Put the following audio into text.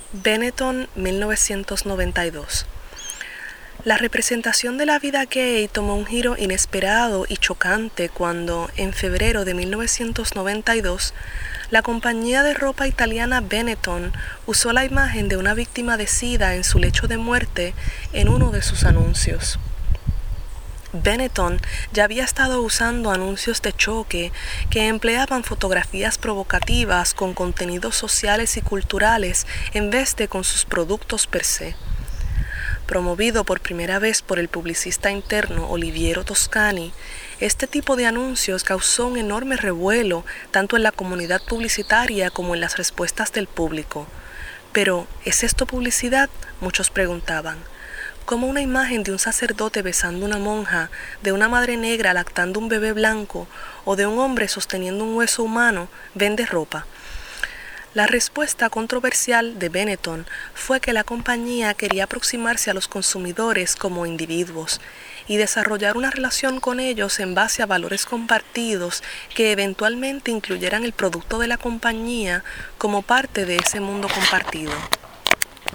Benetton, 1992. La representación de la vida gay tomó un giro inesperado y chocante cuando, en febrero de 1992, la compañía de ropa italiana Benetton usó la imagen de una víctima de SIDA en su lecho de muerte en uno de sus anuncios. Benetton ya había estado usando anuncios de choque que empleaban fotografías provocativas con contenidos sociales y culturales en vez de con sus productos per se. Promovido por primera vez por el publicista interno Oliviero Toscani, este tipo de anuncios causó un enorme revuelo tanto en la comunidad publicitaria como en las respuestas del público. Pero, ¿es esto publicidad?, muchos preguntaban. ¿Cómo una imagen de un sacerdote besando una monja, de una madre negra lactando un bebé blanco o de un hombre sosteniendo un hueso humano vende ropa? La respuesta controversial de Benetton fue que la compañía quería aproximarse a los consumidores como individuos y desarrollar una relación con ellos en base a valores compartidos que eventualmente incluyeran el producto de la compañía como parte de ese mundo compartido.